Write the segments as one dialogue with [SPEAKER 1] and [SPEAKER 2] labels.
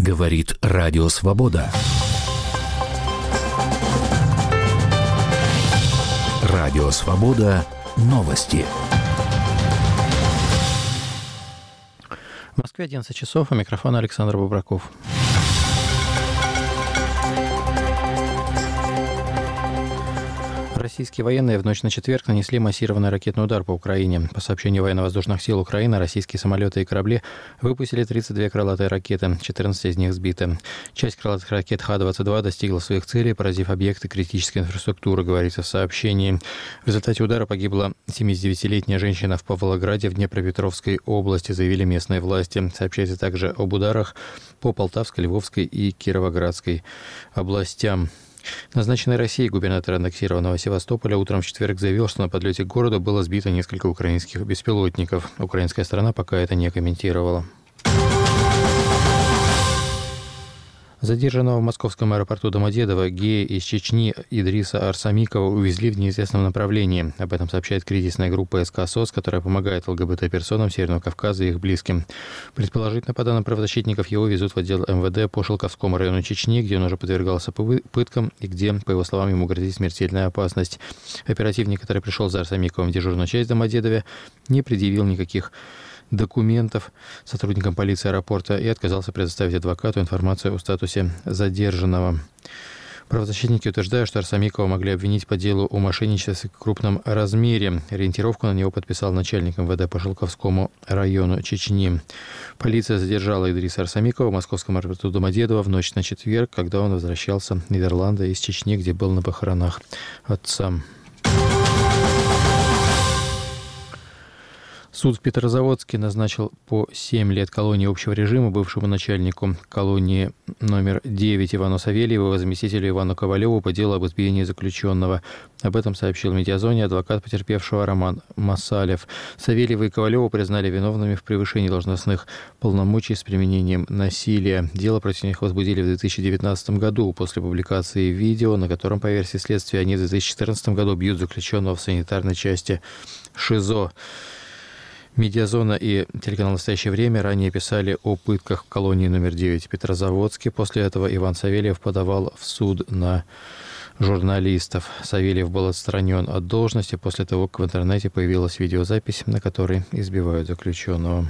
[SPEAKER 1] Говорит Радио Свобода. Радио Свобода. Новости.
[SPEAKER 2] В Москве 11 часов, у микрофона Александр Бубраков. Российские военные в ночь на четверг нанесли массированный ракетный удар по Украине. По сообщению военно-воздушных сил Украины, российские самолеты и корабли выпустили 32 крылатые ракеты, 14 из них сбиты. Часть крылатых ракет Х-22 достигла своих целей, поразив объекты критической инфраструктуры, говорится в сообщении. В результате удара погибла 79-летняя женщина в Павлограде в Днепропетровской области, заявили местные власти. Сообщается также об ударах по Полтавской, Львовской и Кировоградской областям. Назначенный Россией губернатор аннексированного Севастополя утром в четверг заявил, что на подлете к городу было сбито несколько украинских беспилотников. Украинская сторона пока это не комментировала. Задержанного в московском аэропорту Домодедово гея из Чечни Идриса Арсамикова увезли в неизвестном направлении. Об этом сообщает кризисная группа СК СОС, которая помогает ЛГБТ-персонам Северного Кавказа и их близким. Предположительно, по данным правозащитников, его везут в отдел МВД по Шелковскому району Чечни, где он уже подвергался пыткам и где, по его словам, ему грозит смертельная опасность. Оперативник, который пришел за Арсамиковым в дежурную часть в Домодедове, не предъявил никаких документов сотрудникам полиции аэропорта и отказался предоставить адвокату информацию о статусе задержанного. Правозащитники утверждают, что Арсамикова могли обвинить по делу о мошенничестве в крупном размере. Ориентировку на него подписал начальник МВД по Шелковскому району Чечни. Полиция задержала Идриса Арсамикова в московском аэропорту Домодедово в ночь на четверг, когда он возвращался в Нидерланды из Чечни, где был на похоронах отца. Суд в Петрозаводске назначил по 7 лет колонии общего режима бывшему начальнику колонии номер 9 Ивану Савельеву и заместителю Ивану Ковалеву по делу об избиении заключенного. Об этом сообщил Медиазоне адвокат потерпевшего Роман Масалев. Савельева и Ковалеву признали виновными в превышении должностных полномочий с применением насилия. Дело против них возбудили в 2019 году после публикации видео, на котором, по версии следствия, они в 2014 году бьют заключенного в санитарной части ШИЗО. Медиазона и телеканал «Настоящее время» ранее писали о пытках в колонии номер 9 в Петрозаводске. После этого Иван Савельев подавал в суд на журналистов. Савельев был отстранен от должности после того, как в интернете появилась видеозапись, на которой избивают заключенного.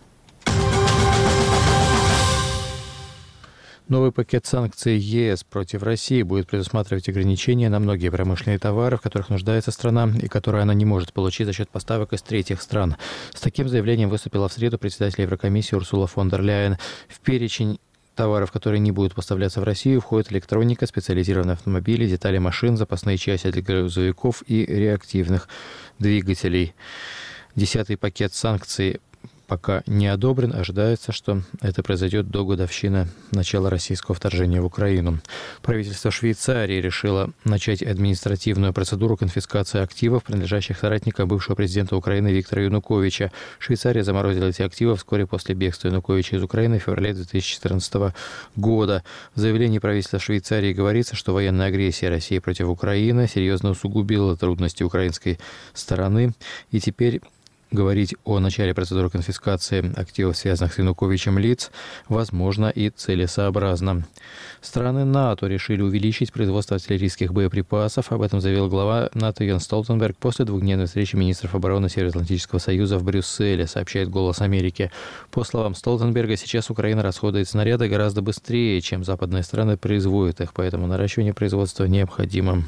[SPEAKER 2] Новый пакет санкций ЕС против России будет предусматривать ограничения на многие промышленные товары, в которых нуждается страна и которые она не может получить за счет поставок из третьих стран. С таким заявлением выступила в среду председатель Еврокомиссии Урсула фон дер Ляйен. В перечень товаров, которые не будут поставляться в Россию, входит электроника, специализированные автомобили, детали машин, запасные части для грузовиков и реактивных двигателей. 10-й пакет санкций пока не одобрен. Ожидается, что это произойдет до годовщины начала российского вторжения в Украину. Правительство Швейцарии решило начать административную процедуру конфискации активов, принадлежащих соратникам бывшего президента Украины Виктора Януковича. Швейцария заморозила эти активы вскоре после бегства Януковича из Украины в феврале 2014 года. В заявлении правительства Швейцарии говорится, что военная агрессия России против Украины серьезно усугубила трудности украинской стороны, и теперь говорить о начале процедуры конфискации активов, связанных с Януковичем лиц, возможно и целесообразно. Страны НАТО решили увеличить производство артиллерийских боеприпасов. Об этом заявил глава НАТО Йенс Столтенберг после двухдневной встречи министров обороны Североатлантического союза в Брюсселе, сообщает «Голос Америки». По словам Столтенберга, сейчас Украина расходует снаряды гораздо быстрее, чем западные страны производят их, поэтому наращивание производства необходимо.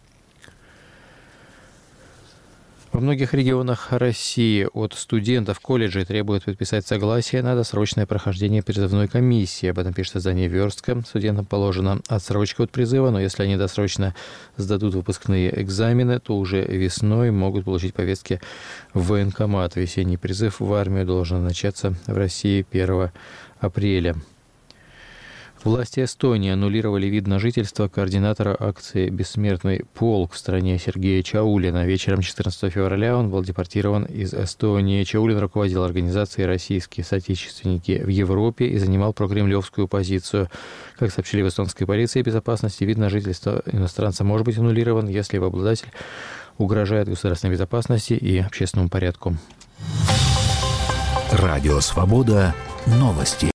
[SPEAKER 2] Во многих регионах России от студентов колледжей требуют подписать согласие на досрочное прохождение призывной комиссии. Об этом пишет издание «Верстка». Студентам положена отсрочка от призыва, но если они досрочно сдадут выпускные экзамены, то уже весной могут получить повестки в военкомат. Весенний призыв в армию должен начаться в России 1 апреля. Власти Эстонии аннулировали вид на жительство координатора акции «Бессмертный полк» в стране Сергея Чаулина. Вечером 14 февраля он был депортирован из Эстонии. Чаулин руководил организацией «Российские соотечественники в Европе» и занимал прокремлевскую позицию. Как сообщили в эстонской полиции безопасности, вид на жительство иностранца может быть аннулирован, если его обладатель угрожает государственной безопасности и общественному порядку.
[SPEAKER 1] Радио «Свобода». Новости.